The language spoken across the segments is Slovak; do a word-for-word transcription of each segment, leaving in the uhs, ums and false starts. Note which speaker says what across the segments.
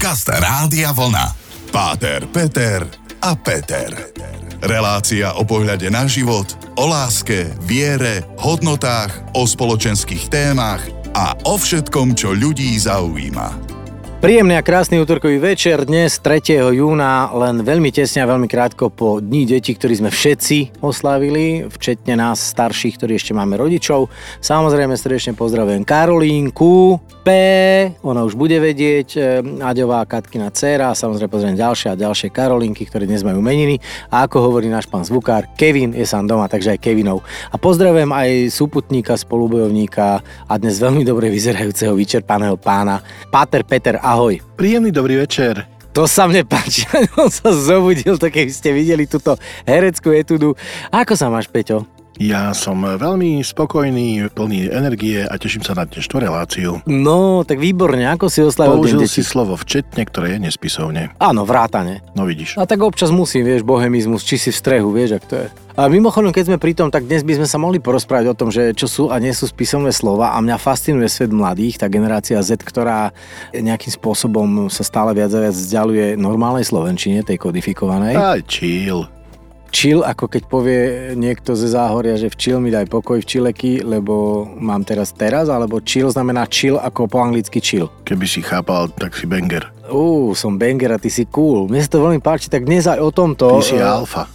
Speaker 1: Podcast Rádia Vlna. Páter, Peter a Peter. Relácia o pohľade na život, o láske, viere, hodnotách, o spoločenských témach a o všetkom, čo ľudí zaujíma.
Speaker 2: Príjemný a krásny útorkový večer dnes tretieho júna, len veľmi tesne a veľmi krátko po Dni detí, ktorý sme všetci oslávili, včetne nás starších, ktorí ešte máme rodičov. Samozrejme srdečne pozdravujem Karolínku, P, ona už bude vedieť, Aďová, Katkina dcéra, a samozrejme pozdravujem ďalšie a ďalšie Karolinky, ktoré dnes majú meniny. A ako hovorí náš pán zvukár, Kevin je sám doma, takže aj Kevinov. A pozdravujem aj súputníka, spolubojovníka a dnes veľmi dobre vyzerajúceho vyčerpaného pána, Páter Peter. Ahoj.
Speaker 3: Príjemný dobrý večer.
Speaker 2: To sa mne páči, on sa zobudil, to keby ste videli túto hereckú etudu. Ako sa máš, Peťo?
Speaker 3: Ja som veľmi spokojný, plný energie a teším sa na dnešnú reláciu.
Speaker 2: No, tak výborne, ako si oslavil deň
Speaker 3: Použil
Speaker 2: detí?
Speaker 3: si slovo včetne, ktoré je nespisovne.
Speaker 2: Áno, vrátane.
Speaker 3: No vidíš.
Speaker 2: A tak občas musím, vieš, bohemizmus, či si v strehu, vieš, ak to je. A mimochodom, keď sme pri tom, tak dnes by sme sa mohli porozprávať o tom, že čo sú a nie sú spisovné slova, a mňa fascinuje svet mladých, tá generácia Z, ktorá nejakým spôsobom sa stále viac a viac vzdialuje normálnej slovenčine, tej kodifikovanej.
Speaker 3: Aj chill.
Speaker 2: Chill, ako keď povie niekto ze Záhoria, že v chill mi daj pokoj v chileky, lebo mám teraz teraz, alebo chill znamená chill ako po anglicky chill.
Speaker 3: Keby si chápal, tak si banger.
Speaker 2: Ú, som banger a ty si cool. Mne sa to veľmi páči, tak dnes aj o tomto.
Speaker 3: Ty si alfa.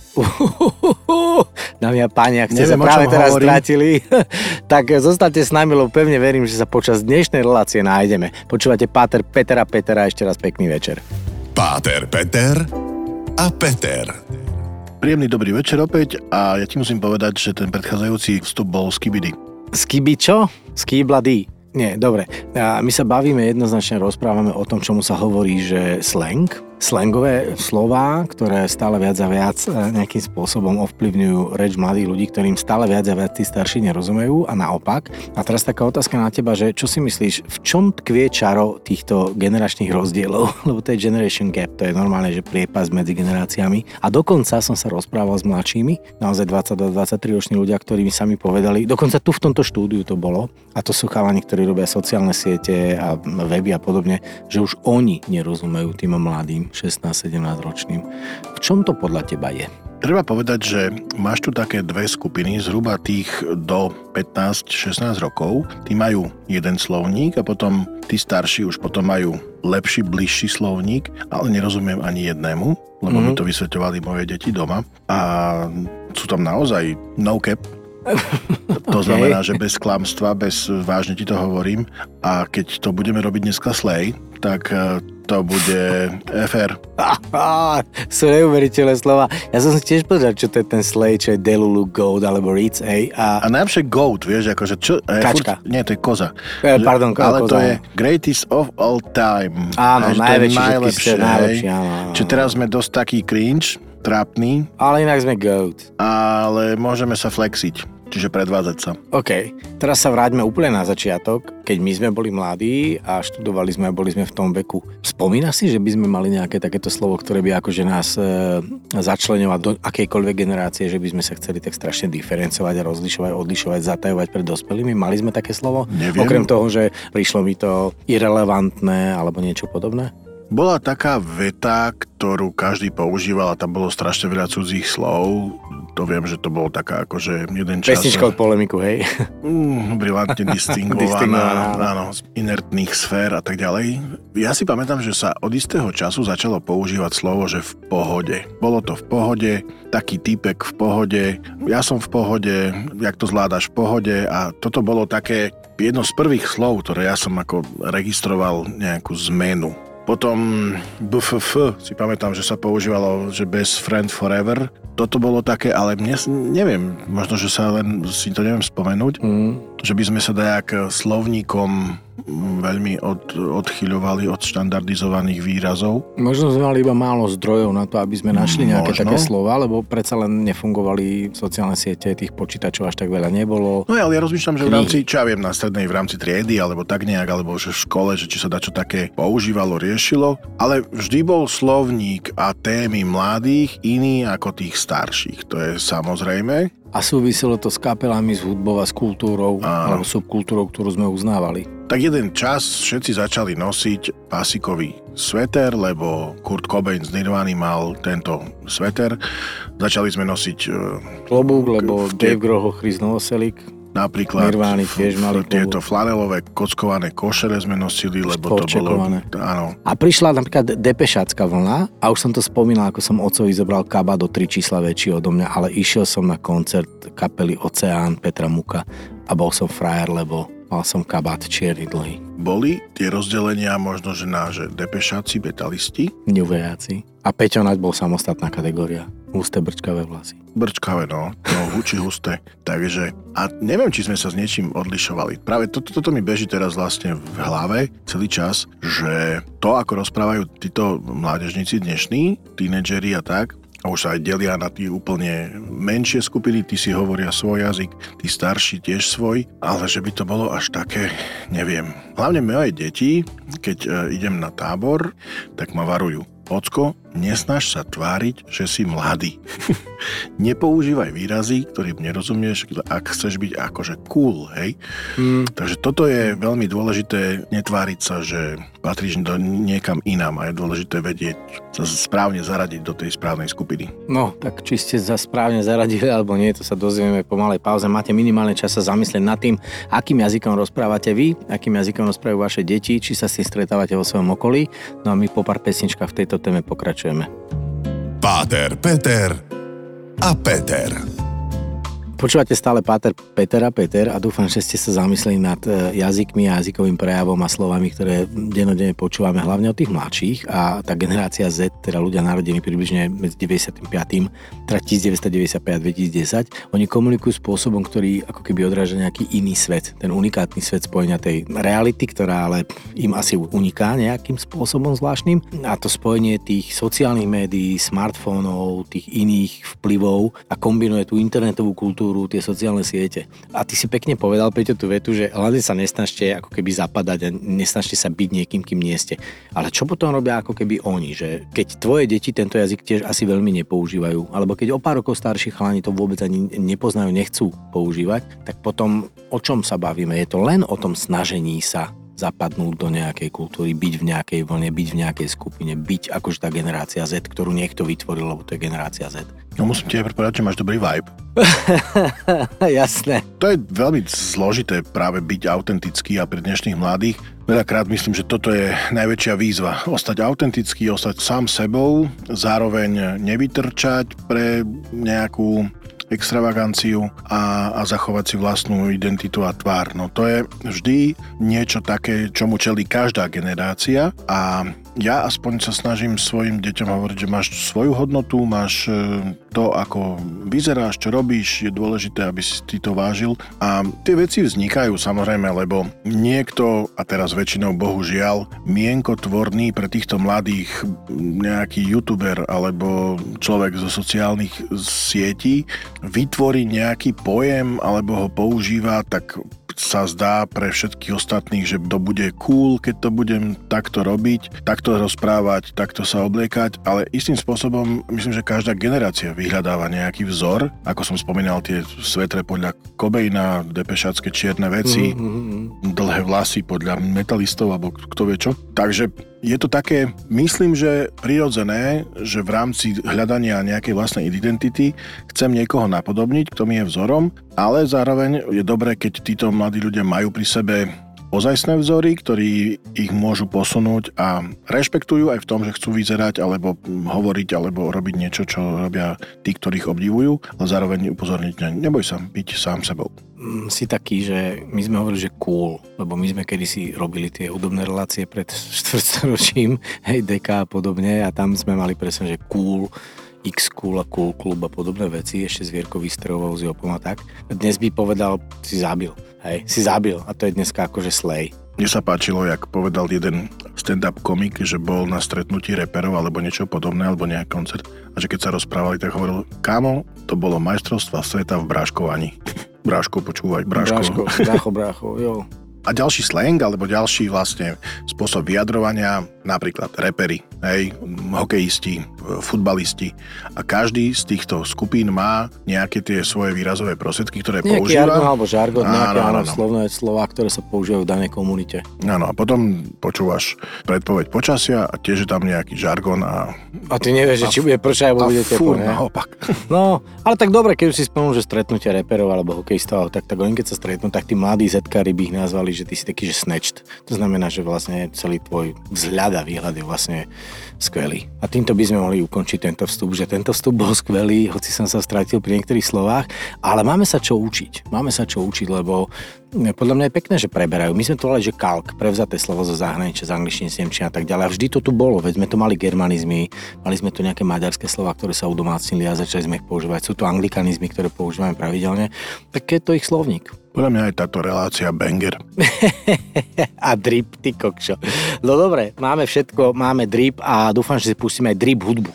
Speaker 2: Dámy a páni, ak ste
Speaker 3: Neviem,
Speaker 2: sa práve teraz
Speaker 3: hovorím.
Speaker 2: stratili, tak zostaňte s nami, lebo pevne verím, že sa počas dnešnej relácie nájdeme. Počúvate Páter Petera Petera, ešte raz pekný večer.
Speaker 1: Páter, Peter a Peter.
Speaker 3: Príjemný dobrý večer opäť a ja ti musím povedať, že ten predchádzajúci vstup bol skibidi.
Speaker 2: Skibi čo? Skibladý. Nie, dobre. A my sa bavíme jednoznačne, rozprávame o tom, čomu sa hovorí, že slang. Slangové slová, ktoré stále viac a viac nejakým spôsobom ovplyvňujú reč mladých ľudí, ktorým stále viac a viac tí starší nerozumejú a naopak. A teraz taká otázka na teba, že čo si myslíš, v čom tkvie čaro týchto generačných rozdielov? Lebo to je generation gap, to je normálne, že priepas medzi generáciami. A dokonca som sa rozprával s mladšími, naozaj dvadsaťdva dvadsaťtri roční ľudia, ktorí mi sami povedali, dokonca tu v tomto štúdiu to bolo, a to sú chalani, ktorí robia sociálne siete a weby a podobne, že už oni nerozumejú tým mladým šestnásť sedemnásť ročným. V čom to podľa teba je?
Speaker 3: Treba povedať, že máš tu také dve skupiny, zhruba tých do pätnásť šestnásť rokov. Tí majú jeden slovník a potom tí starší už potom majú lepší, bližší slovník, ale nerozumiem ani jednému, lebo mm-hmm. mi to vysvetľovali moje deti doma. A sú tam naozaj no cap. To
Speaker 2: Okay.
Speaker 3: znamená, že bez klamstva, bez, vážne ti to hovorím. A keď to budeme robiť dneska slay, tak to bude ef er.
Speaker 2: Á, sú neuveriteľné slova. Ja som si tiež povedal, čo to je ten slay, čo je Delulu Goat alebo Ritz, ej. A,
Speaker 3: A najlepšie goat, vieš, akože čo?
Speaker 2: Kačka.
Speaker 3: Furt, nie, to je koza.
Speaker 2: E, pardon, ko-
Speaker 3: Ale
Speaker 2: koza.
Speaker 3: to je greatest of all time.
Speaker 2: Áno,
Speaker 3: Vieš, to je
Speaker 2: najväčší,
Speaker 3: najlepšie.
Speaker 2: všetkých, najlepší, áno, áno.
Speaker 3: Čiže teraz sme dosť taký cringe, trápny,
Speaker 2: Ale inak sme goat.
Speaker 3: ale môžeme sa flexiť. Čiže predvádzať sa.
Speaker 2: OK, teraz sa vráťme úplne na začiatok, keď my sme boli mladí a študovali sme a boli sme v tom veku. Spomínaš si, že by sme mali nejaké takéto slovo, ktoré by akože nás e, začleňovať do akejkoľvek generácie, že by sme sa chceli tak strašne diferencovať a rozlišovať, odlišovať, zatajovať pred dospelými? Mali sme také slovo?
Speaker 3: Neviem.
Speaker 2: Okrem toho, že prišlo mi to irelevantné alebo niečo podobné?
Speaker 3: Bola taká veta, ktorú každý používal a tam bolo strašne veľa cudzích slov. To viem, že to bolo taká akože jeden čas...
Speaker 2: Pesnička od polemiku, hej?
Speaker 3: Mm, brilantne distingovaná,
Speaker 2: Distingovaná.
Speaker 3: áno, z inertných sfér a tak ďalej. Ja si pamätám, že sa od istého času začalo používať slovo, že v pohode. Bolo to v pohode, taký týpek v pohode, ja som v pohode, jak to zvládaš v pohode, a toto bolo také jedno z prvých slov, ktoré ja som ako registroval nejakú zmenu. Potom bé ef ef, si pamätám, že sa používalo, že best friend forever. Toto bolo také, ale mne, neviem, možno, že sa len si to neviem spomenúť,
Speaker 2: Mm.
Speaker 3: že by sme sa dajak slovníkom veľmi od, odchyľovali od štandardizovaných výrazov.
Speaker 2: Možno sme mali iba málo zdrojov na to, aby sme našli nejaké
Speaker 3: Možno.
Speaker 2: také slova, lebo predsa len nefungovali sociálne siete, tých počítačov až tak veľa nebolo.
Speaker 3: No ale ja rozmýšľam, že v
Speaker 2: Knihy.
Speaker 3: rámci, čo ja viem, na strednej, v rámci triedy, alebo tak nejak, alebo že v škole, že či sa dačo také používalo, riešilo, ale vždy bol slovník a témy mladých iný ako tých starších, to je samozrejme.
Speaker 2: A súviselo to s kapelami, s hudbou a s kultúrou, Áno. alebo subkultúrou, ktorú sme uznávali.
Speaker 3: Tak jeden čas všetci začali nosiť pasikový sveter, lebo Kurt Cobain z Nirvany mal tento sveter. Začali sme nosiť
Speaker 2: klobúk, lebo tie... Dave Grohl, Chris Novoselic,
Speaker 3: napríklad
Speaker 2: Nirvány tiež mali
Speaker 3: tieto flanelové kockované košere sme nosili, lebo to bolo... Áno.
Speaker 2: A prišla napríklad depešácka vlna a už som to spomínal, ako som otcovi zobral kabát o tri čísla väčší odo mňa, ale išiel som na koncert kapely Oceán Petra Muka a bol som frajer, lebo mal som kabát čierny dlhý.
Speaker 3: Boli tie rozdelenia možno, že na že depešáci, betalisti?
Speaker 2: Ňuvejáci. A Peťo Naď bol samostatná kategória. Husté brčkavé vlasy.
Speaker 3: Brčkavé, no. No, huči husté. Takže, a neviem, či sme sa s niečím odlišovali. Práve toto, toto mi beží teraz vlastne v hlave celý čas, že to, ako rozprávajú títo mládežníci dnešní, tínedžeri a tak, a už sa aj delia na tí úplne menšie skupiny, tí si hovoria svoj jazyk, tí starší tiež svoj, ale že by to bolo až také, neviem. Hlavne moje deti, keď e, idem na tábor, tak ma varujú. Ocko, nesnaž sa tváriť, že si mladý. Nepoužívaj výrazy, ktorým nerozumieš, ak chceš byť akože cool, hej? Mm. Takže toto je veľmi dôležité, netváriť sa, že patríš do niekam inám a je dôležité vedieť sa správne zaradiť do tej správnej skupiny.
Speaker 2: No, tak či ste sa správne zaradili alebo nie, to sa dozvieme po malej pauze. Máte minimálne čas sa zamyslieť nad tým, akým jazykom rozprávate vy, akým jazykom rozprávajú vaše deti, či sa s tým stretávate vo svojom okolí. No a my po pár pesničkách v tejto téme pokračujeme.
Speaker 1: Páter, Peter a Peter.
Speaker 2: Počúvate stále Páter, Peter a Peter a dúfam, že ste sa zamysleli nad jazykmi a jazykovým prejavom a slovami, ktoré dennodenne počúvame, hlavne od tých mladších, a tá generácia Z, teda ľudia narodení približne medzi deväťdesiatpäť, teda devätnásťstodeväťdesiatpäť a dvetisícdesať, oni komunikujú spôsobom, ktorý ako keby odráža nejaký iný svet, ten unikátny svet spojenia tej reality, ktorá ale im asi uniká nejakým spôsobom zvláštnym, a to spojenie tých sociálnych médií, smartfónov, tých iných vplyvov a kombinuje tú internetovú kultúru, tie sociálne siete. A ty si pekne povedal, Peťo, tú vetu, že hlavne sa nesnažte ako keby zapadať a nesnažte sa byť niekým, kým nie ste. Ale čo potom robia ako keby oni, že keď tvoje deti tento jazyk tiež asi veľmi nepoužívajú, alebo keď o pár rokov starší chalani to vôbec ani nepoznajú, nechcú používať, tak potom o čom sa bavíme? Je to len o tom snažení sa zapadnúť do nejakej kultúry, byť v nejakej vlne, byť v nejakej skupine, byť akože tá generácia Z, ktorú niekto vytvoril, lebo to je generácia Z.
Speaker 3: No musím ti aj povedať, že máš dobrý vibe.
Speaker 2: Jasné.
Speaker 3: To je veľmi zložité práve byť autentický a pre dnešných mladých. Veľakrát myslím, že toto je najväčšia výzva. Ostať autentický, ostať sám sebou, zároveň nevytrčať pre nejakú extravaganciu a, a zachovať si vlastnú identitu a tvár. No to je vždy niečo také, čomu čelí každá generácia, a ja aspoň sa snažím svojim deťom hovoriť, že máš svoju hodnotu, máš to, ako vyzeráš, čo robíš, je dôležité, aby si ty to vážil. A tie veci vznikajú samozrejme, lebo niekto, a teraz väčšinou bohužiaľ, mienkotvorný pre týchto mladých nejaký youtuber alebo človek zo sociálnych sietí vytvorí nejaký pojem alebo ho používa, tak sa zdá pre všetkých ostatných, že to bude cool, keď to budem takto robiť, takto rozprávať, takto sa obliekať, ale istým spôsobom myslím, že každá generácia vyhľadáva nejaký vzor, ako som spomínal, tie svetre podľa Cobaina, depešácké čierne veci, mm-hmm. dlhé vlasy podľa metalistov alebo kto vie čo. Takže je to také, myslím, že prirodzené, že v rámci hľadania nejakej vlastnej identity chcem niekoho napodobniť, kto mi je vzorom, ale zároveň je dobré, keď títo mladí ľudia majú pri sebe ozajstné vzory, ktorí ich môžu posunúť a rešpektujú aj v tom, že chcú vyzerať alebo hovoriť alebo robiť niečo, čo robia tí, ktorých obdivujú, ale zároveň upozorniť, neboj sa byť sám sebou.
Speaker 2: Si taký, že my sme hovorili, že cool, lebo my sme kedysi robili tie hudobné relácie pred štvrťstoročím, hej, deka a podobne, a tam sme mali presne, že cool, X-Cool a Cool Club a podobné veci, ešte s Vierkou Vystrovou, s Jopom a tak. Dnes by povedal, si zabil, hej, si zabil, a to je dneska akože slay.
Speaker 3: Mne sa páčilo, jak povedal jeden stand-up komik, že bol na stretnutí reperov alebo niečo podobné, alebo nejaký koncert, a že keď sa rozprávali, tak hovoril, kámo, to bolo majstrovstva sveta v bráškovaní. Bráško, počúvaj, bráško.
Speaker 2: Bráško, brácho, brácho, jo.
Speaker 3: A ďalší slang, alebo ďalší vlastne spôsob vyjadrovania napríklad reperi, hej, hokejisti, futbalisti a každý z týchto skupín má nejaké tie svoje výrazové prostriedky, ktoré
Speaker 2: nejaký
Speaker 3: používa.
Speaker 2: Nejaký jargon alebo žargon, nejaké áno, áno, slovné slová, ktoré sa používajú v danej komunite.
Speaker 3: Áno, a potom počúvaš predpoveď počasia a tiež je tam nejaký žargon a...
Speaker 2: A ty nevieš, že či bude pršať, alebo bude teplo, ne?
Speaker 3: naopak.
Speaker 2: No, ale tak dobre, keď už si spomenul, že stretnutie reperov alebo hokejistov, tak, tak oni keď sa stretnú, tak tí mladí zetkári by ich nazvali, že ty si taký, že snatched. To znamená, že vlastne celý tvoj vzhľad a výhľad je vlastne skvelý. A týmto by sme mohli ukončiť tento vstup, že tento vstup bol skvelý, hoci som sa stratil pri niektorých slovách, ale máme sa čo učiť. Máme sa čo učiť, lebo podľa mňa je pekné, že preberajú. My sme to volali, že kalk, prevzaté slovo zo zahraničia, z angličtiny, z nemčiny a tak ďalej. A vždy to tu bolo, veď sme tu mali germanizmy, mali sme tu nejaké maďarské slova, ktoré sa udomácnili a začali sme ich používať. Sú tu anglikanizmy, ktoré používame pravidelne. Tak je to ich slovník.
Speaker 3: Podľa mňa aj táto relácia banger.
Speaker 2: A drip, ty kokšo. No dobre, máme všetko, máme drip a dúfam, že si pustíme aj drip hudbu.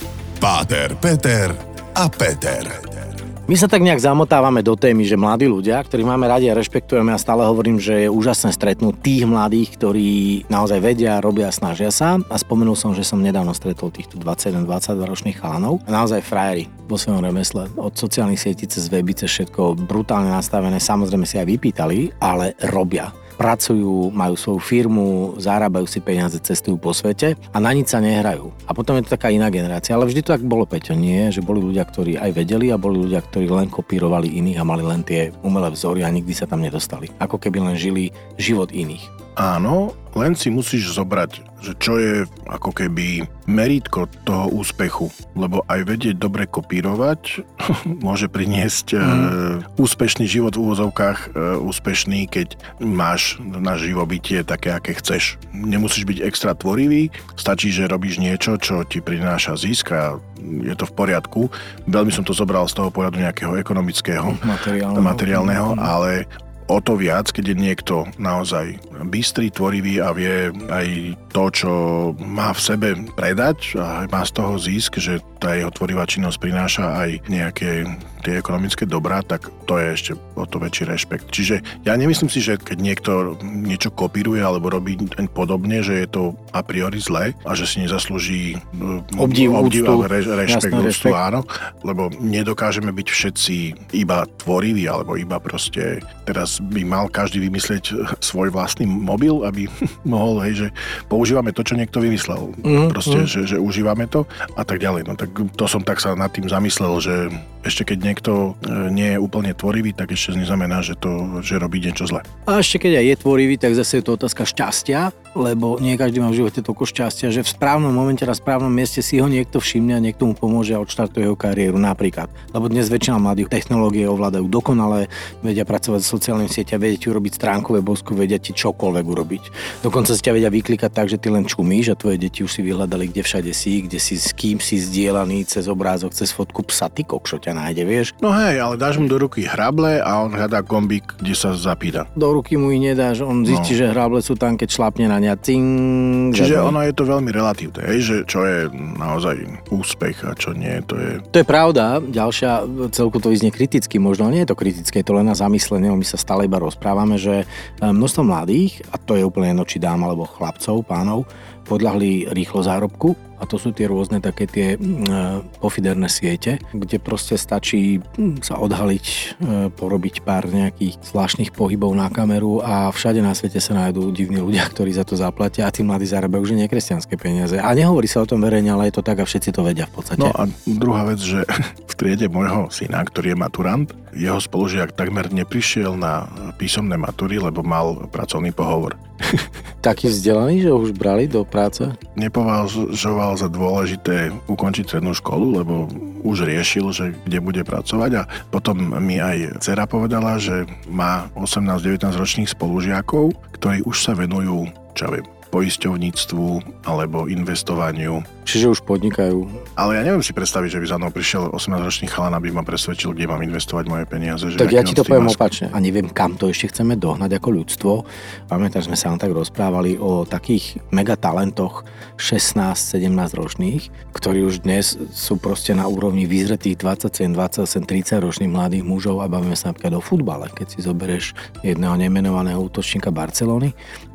Speaker 1: Páter, Peter a Peter.
Speaker 2: My sa tak nejak zamotávame do témy, že mladí ľudia, ktorých máme radi a rešpektujeme a stále hovorím, že je úžasné stretnúť tých mladých, ktorí naozaj vedia, robia a snažia sa. A spomenul som, že som nedávno stretol týchto dvadsaťjeden dvadsaťdva ročných chalanov. A naozaj frajeri vo svojom remesle. Od sociálnych sietí cez weby, cez všetko brutálne nastavené. Samozrejme si aj vypýtali, ale robia. Pracujú, majú svoju firmu, zarábajú si peniaze, cestujú po svete a na nič sa nehrajú. A potom je to taká iná generácia. Ale vždy to tak bolo, Peťo, nie? Že boli ľudia, ktorí aj vedeli a boli ľudia, ktorí len kopírovali iných a mali len tie umelé vzory a nikdy sa tam nedostali. Ako keby len žili život iných.
Speaker 3: Áno, len si musíš zobrať, že čo je ako keby merítko toho úspechu, lebo aj vedieť dobre kopírovať môže priniesť mm. e, úspešný život v úvozovkách, e, úspešný, keď máš na živobytie také, aké chceš. Nemusíš byť extra tvorivý, stačí, že robíš niečo, čo ti prináša zisk a je to v poriadku. Veľmi som to zobral z toho pohľadu nejakého ekonomického, materiálneho, materiálneho ale o to viac, keď je niekto naozaj bystrý, tvorivý a vie aj to, čo má v sebe predať a má z toho zisk, že tá jeho tvorivá činnosť prináša aj nejaké tie ekonomické dobrá, tak to je ešte o to väčší rešpekt. Čiže ja nemyslím si, že keď niekto niečo kopíruje alebo robí podobne, že je to a priori zlé a že si nezaslúži
Speaker 2: obdiv,
Speaker 3: obdiv
Speaker 2: úctu,
Speaker 3: re, rešpekt,
Speaker 2: jasný,
Speaker 3: úctu,
Speaker 2: rešpekt.
Speaker 3: áno, lebo nedokážeme byť všetci iba tvoriví alebo iba proste teraz by mal každý vymyslieť svoj vlastný mobil, aby mohol, hej, že používame to, čo niekto vymyslel. Mm, proste, mm. Že, že užívame to a tak ďalej. No tak to som tak sa nad tým zamyslel, že ešte keď niekto nie je úplne tvorivý, tak ešte neznamená, že to, že robí niečo zle.
Speaker 2: A ešte keď aj je tvorivý, tak zase je to otázka šťastia, lebo nie každý má v živote toľko šťastia, že v správnom momente na správnom mieste si ho niekto všimne a niekto mu pomôže a odštartuje jeho kariéru napríklad. Lebo dnes väčšina mladých technológie ovládajú dokonale, vedia pracovať s sociálnymi sieťami, vedia ti urobiť stránkové bosku, vedia ti čokoľvek urobiť. Dokonca si ťa vedia vyklikať tak, že ty len čumíš a tvoje deti už si vyhľadali, kde všade si, kde si s kým si zdieľaný cez obrázok, cez fotku psa, ty kokšo ťa nájde, vieš?
Speaker 3: No hej, ale dáš mu do ruky hrable a on hľadá gombík, kde sa zapída.
Speaker 2: Do ruky mu ich nedáš, on zistí, no. Že hrable sú tam, keď šlapne na ňa. Cing,
Speaker 3: čiže ono je to veľmi relatívne, hej, že čo je naozaj úspech a čo nie, to je...
Speaker 2: To je pravda, ďalšia, celku to vyznie kriticky, možno nie je to kritické, je to len na zamyslenie, my sa stále iba rozprávame, že množstvo mladých, a to je úplne jedno, či dám alebo chlapcov, pánov, podľahli rýchlo zárobku a to sú tie rôzne také tie e, pofiderné siete, kde proste stačí sa odhaliť, e, porobiť pár nejakých zvláštnych pohybov na kameru a všade na svete sa nájdú divní ľudia, ktorí za to zaplatia a tí mladí zarábajú už nekresťanské peniaze. A nehovorí sa o tom verejne, ale je to tak a všetci to vedia v podstate.
Speaker 3: No a druhá vec, že v triede môjho syna, ktorý je maturant, jeho spolužiak takmer neprišiel na písomné matúry, lebo mal pracovný pohovor.
Speaker 2: Taký vzdelaný, že ho už brali do práce?
Speaker 3: Nepovažoval za dôležité ukončiť strednú školu, lebo už riešil, že kde bude pracovať a potom mi aj dcera povedala, že má osemnásť devätnásť ročných spolužiakov, ktorí už sa venujú, čo viem, poisťovníctvu alebo investovaniu.
Speaker 2: Čiže už podnikajú.
Speaker 3: Ale ja neviem si predstaviť, že by za mnou prišiel osemnásťročný chalan, aby ma presvedčil, kde mám investovať moje peniaze. Že
Speaker 2: tak ja ti to poviem opačne. A neviem, kam to ešte chceme dohnať ako ľudstvo. Pamätáš, sme sa vám tak rozprávali o takých megatalentoch šestnásť sedemnásť ročných, ktorí už dnes sú proste na úrovni vyzretých dvadsaťsedem dvadsaťosem tridsať ročných mladých mužov a bavíme sa napríklad o futbale. Keď si zoberieš jedného nemenovaného útočníka Barcelony,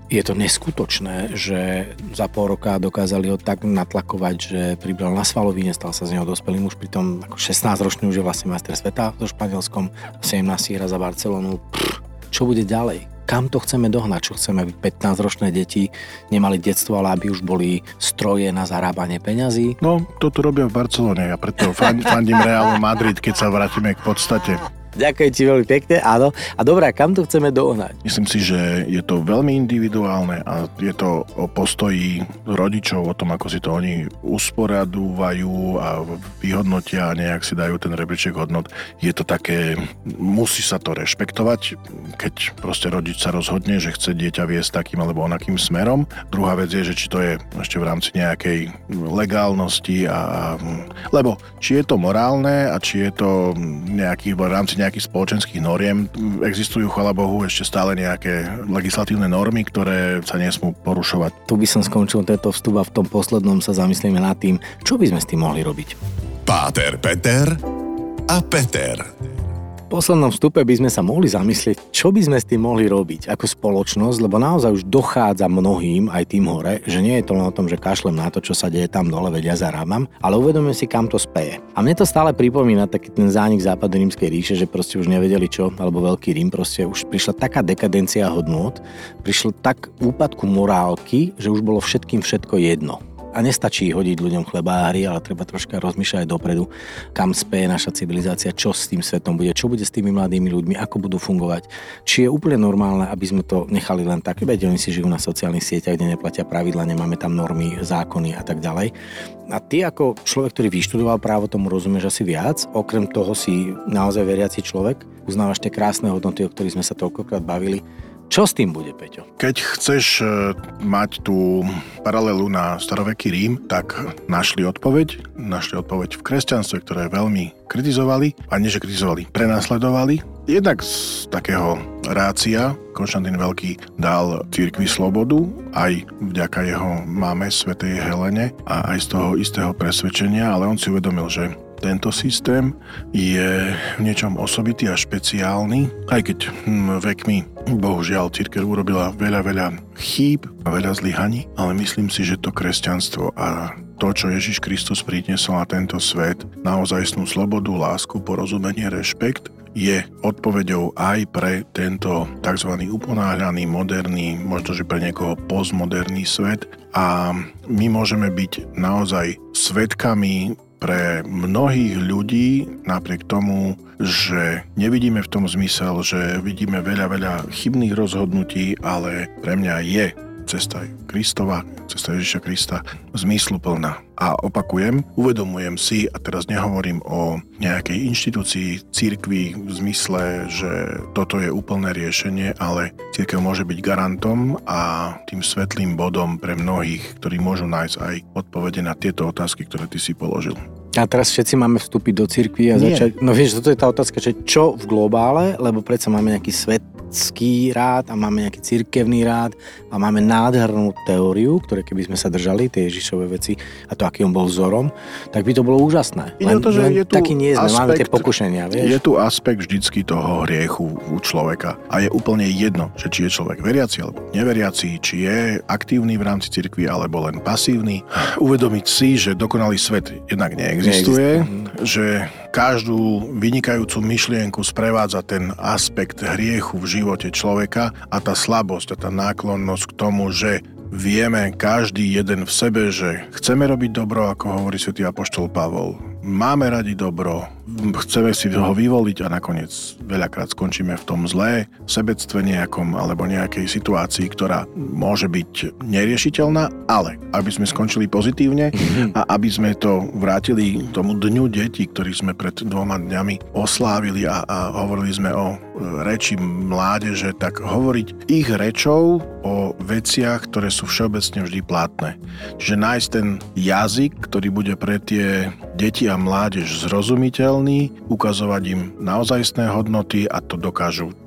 Speaker 2: Je to neskutočné, že za pol roka dokázali ho tak natlakovať, že pribral na svalovíne, stal sa z neho dospelý muž, pritom ako šestnásťročný už je vlastne majster sveta so Španielskom, sedemnásť hra za Barcelonu. Pff, čo bude ďalej? Kam to chceme dohnať? Čo chceme, aby pätnásťročné deti nemali detstvo, ale aby už boli stroje na zarábanie peňazí?
Speaker 3: No, toto robia v Barcelone, ja preto fandím Realu Madrid, keď sa vrátime k podstate.
Speaker 2: Ďakujem ti veľmi pekne, áno. A dobré, kam to chceme dohnať?
Speaker 3: Myslím si, že je to veľmi individuálne a je to o postoji rodičov, o tom, ako si to oni usporadúvajú a vyhodnotia a nejak si dajú ten rebríček hodnot. Je to také, musí sa to rešpektovať, keď proste rodič sa rozhodne, že chce dieťa viesť takým alebo onakým smerom. Druhá vec je, že či to je ešte v rámci nejakej legálnosti a... Lebo či je to morálne a či je to nejaký v rámci nejakých nejakých spoločenských noriem. Existujú, chvála Bohu, ešte stále nejaké legislatívne normy, ktoré sa nesmú porušovať.
Speaker 2: Tu by som skončil tento vstup a v tom poslednom sa zamyslíme nad tým, čo by sme s tým mohli robiť.
Speaker 1: Páter Peter a Peter.
Speaker 2: V poslednom vstupe by sme sa mohli zamyslieť, čo by sme s tým mohli robiť ako spoločnosť, lebo naozaj už dochádza mnohým, aj tým hore, že nie je to len o tom, že kašlem na to, čo sa deje tam dole, veď ja zarábam, ale uvedomujem si, kam to speje. A mne to stále pripomína taký ten zánik západorímskej ríše, že proste už nevedeli čo, alebo Veľký Rím, proste už prišla taká dekadencia hodnôt, prišlo tak úpadku morálky, že už bolo všetkým všetko jedno. A nestačí hodiť ľuďom chleba a hry, ale treba troška rozmýšľať aj dopredu, kam speje naša civilizácia, čo s tým svetom bude, čo bude s tými mladými ľuďmi, ako budú fungovať. Či je úplne normálne, aby sme to nechali len tak, veď oni si žijú na sociálnych sieťach, kde neplatia pravidla, nemáme tam normy, zákony a tak ďalej. A ty ako človek, ktorý vyštudoval právo, tomu rozumieš asi viac, okrem toho si naozaj veriaci človek, uznávaš tie krásne hodnoty, o ktorých sme sa toľkokrát bavili. Čo s tým bude, Peťo?
Speaker 3: Keď chceš mať tú paralelu na staroveký Rím, tak našli odpoveď. Našli odpoveď v kresťanstve, ktoré veľmi kritizovali, a nie že kritizovali, prenasledovali. Jednak z takého rácia Konštantín Veľký dal cirkvi slobodu, aj vďaka jeho máme svätej Helene a aj z toho istého presvedčenia, ale on si uvedomil, že tento systém je v niečom osobitý a špeciálny, aj keď hm, vekmi bohužiaľ cirkev urobila veľa, veľa chýb a veľa zlyhaní, ale myslím si, že to kresťanstvo a to, čo Ježiš Kristus priniesol na tento svet, naozajstnú slobodu, lásku, porozumenie, rešpekt, je odpoveďou aj pre tento tzv. Uponáhľaný, moderný, možno, že pre niekoho postmoderný svet. A my môžeme byť naozaj svedkami pre mnohých ľudí, napriek tomu, že nevidíme v tom zmysel, že vidíme veľa, veľa chybných rozhodnutí, ale pre mňa je cesta Kristova, cesta Ježiša Krista zmysluplná. A opakujem, uvedomujem si, a teraz nehovorím o nejakej inštitúcii, cirkvi v zmysle, že toto je úplné riešenie, ale cirkev môže byť garantom a tým svetlým bodom pre mnohých, ktorí môžu nájsť aj odpovede na tieto otázky, ktoré ty si položil.
Speaker 2: A teraz všetci máme vstúpiť do cirkvi a
Speaker 3: Nie.
Speaker 2: začať... No vieš, toto je tá otázka, že čo v globále, lebo predsa máme nejaký svetský rád a máme nejaký cirkevný rád a máme nádhernú teóriu, ktoré keby sme sa držali, tie Ježišové veci a to, aký on bol vzorom, tak by to bolo úžasné. Len,
Speaker 3: to,
Speaker 2: len
Speaker 3: je tu
Speaker 2: taký nie sme,
Speaker 3: aspekt,
Speaker 2: máme tie pokušenia, vieš.
Speaker 3: Je tu aspekt vždycky toho hriechu u človeka a je úplne jedno, že či je človek veriaci alebo neveriaci, či je aktívny v rámci cirkvi alebo len pasívny. Uvedomiť si, že dokonalý svet jednak neexistuje, neexistuje. Že každú vynikajúcu myšlienku sprevádza ten aspekt hriechu v živote človeka a tá slabosť a tá náklonnosť k tomu, že vieme každý jeden v sebe, že chceme robiť dobro, ako hovorí svätý apoštol Pavol. Máme radi dobro, chceme si ho vyvoliť a nakoniec veľakrát skončíme v tom zlé sebectve nejakom alebo nejakej situácii, ktorá môže byť neriešiteľná, ale aby sme skončili pozitívne a aby sme to vrátili tomu dňu detí, ktorý sme pred dvoma dňami oslávili a, a hovorili sme o reči mládeže, tak hovoriť ich rečou o veciach, ktoré sú všeobecne vždy platné. Čiže nájsť ten jazyk, ktorý bude pre tie deti a mládež zrozumiteľný, ukazovať im naozajstné hodnoty a to dokážu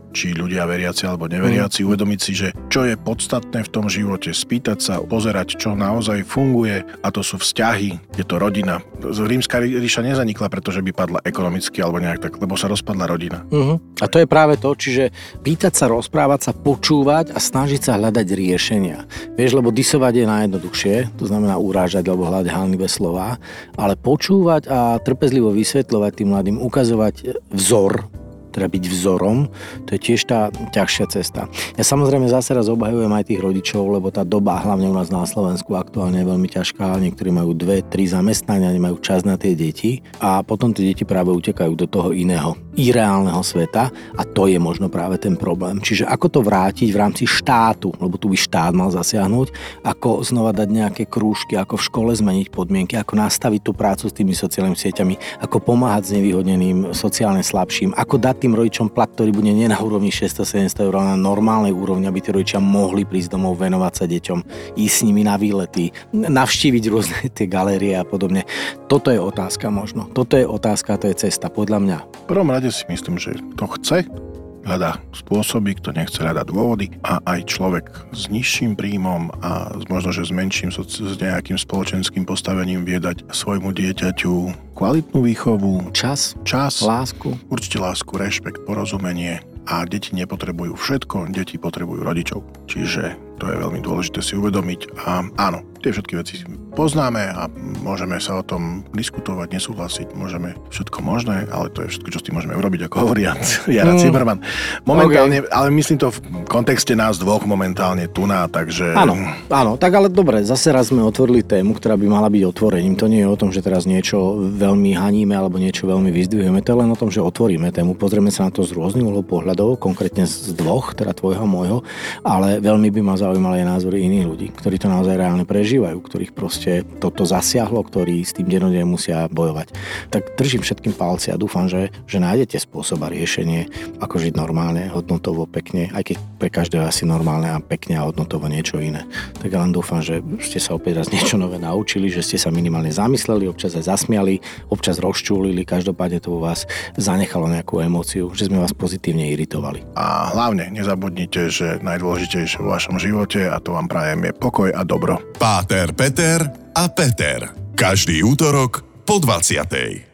Speaker 3: či ľudia veriaci alebo neveriaci, mm. uvedomiť si, že čo je podstatné v tom živote, spýtať sa, pozerať, čo naozaj funguje, a to sú vzťahy, je to rodina. Rímska ríša nezanikla, pretože by padla ekonomicky alebo nejak tak, lebo sa rozpadla rodina. Uh-huh.
Speaker 2: A to je práve to, čiže pýtať sa, rozprávať sa, počúvať a snažiť sa hľadať riešenia. Vieš, lebo disovať je najjednoduchšie, to znamená urážať alebo hľadať hanlivé slová, ale počúvať a trpezlivo vysvetľovať tým mladým, ukazovať vzor, teda byť vzorom, to je tiež tá ťažšia cesta. Ja samozrejme zase raz obhajujem aj tých rodičov, lebo tá doba, hlavne u nás na Slovensku, aktuálne je veľmi ťažká. Niektorí majú dve, tri zamestnania, nemajú čas na tie deti a potom tie deti práve utekajú do toho iného, ireálneho sveta a to je možno práve ten problém. Čiže ako to vrátiť v rámci štátu, lebo tu by štát mal zasiahnuť, ako znova dať nejaké krúžky, ako v škole zmeniť podmienky, ako nastaviť tú prácu s tými sociálnymi sieťami, ako pomáhať znevýhodneným, sociálne slabším, ako dať tým rodičom plat, ktorý bude nie na úrovni šesťsto sedemsto eur, ale na normálnej úrovni, aby tí rodičia mohli prísť domov, venovať sa deťom, ísť s nimi na výlety, navštíviť rôzne tie galérie a podobne. Toto je otázka možno. Toto je otázka, to je cesta, podľa mňa.
Speaker 3: V prvom rade si myslím, že to chce, hľadá spôsoby, kto nechce hľadať dôvody a aj človek s nižším príjmom a možno, že s menším, s nejakým spoločenským postavením vie dať svojmu dieťaťu kvalitnú výchovu,
Speaker 2: čas,
Speaker 3: čas,
Speaker 2: lásku.
Speaker 3: Určite lásku, rešpekt, porozumenie a deti nepotrebujú všetko, deti potrebujú rodičov. Čiže to je veľmi dôležité si uvedomiť a áno, tie všetky veci poznáme a môžeme sa o tom diskutovať, nesúhlasiť, môžeme všetko možné, ale to je všetko, čo s tým môžeme urobiť, ako hovorí Jara mm. Cimrman. Momentálne, okay. Ale myslím to v kontexte nás dvoch momentálne tu na, takže...
Speaker 2: Áno, áno, tak ale dobre, zase raz sme otvorili tému, ktorá by mala byť otvorením. To nie je o tom, že teraz niečo veľmi haníme alebo niečo veľmi vyzdvihujeme, to je len o tom, že otvoríme tému, pozrieme sa na to z rôznych uhlov pohľadov, konkrétne z dvoch, teda tvojho a môjho, ale veľmi by ma zaujímali aj názory iných ľudí, ktorí to naozaj reálne prežívajú, ktorých proste toto zasiahlo, ktorí s tým dennodenne musia bojovať. Tak držím všetkým palci a dúfam, že, že nájdete spôsob a riešenie, ako žiť normálne, hodnotovo, pekne, aj keď pre každého asi normálne a pekne a hodnotovo niečo iné. Tak ja len dúfam, že ste sa opäť raz niečo nové naučili, že ste sa minimálne zamysleli, občas aj zasmiali, občas rozčúlili, každopádne to u vás zanechalo nejakú emóciu, že sme vás pozitívne iritovali.
Speaker 3: A hlavne nezabudnite, že najdôležitejšie vo vašom živote, a to vám prajem, je pokoj a dobro.
Speaker 1: Páter Peter a Peter. Každý útorok po dvadsiatej.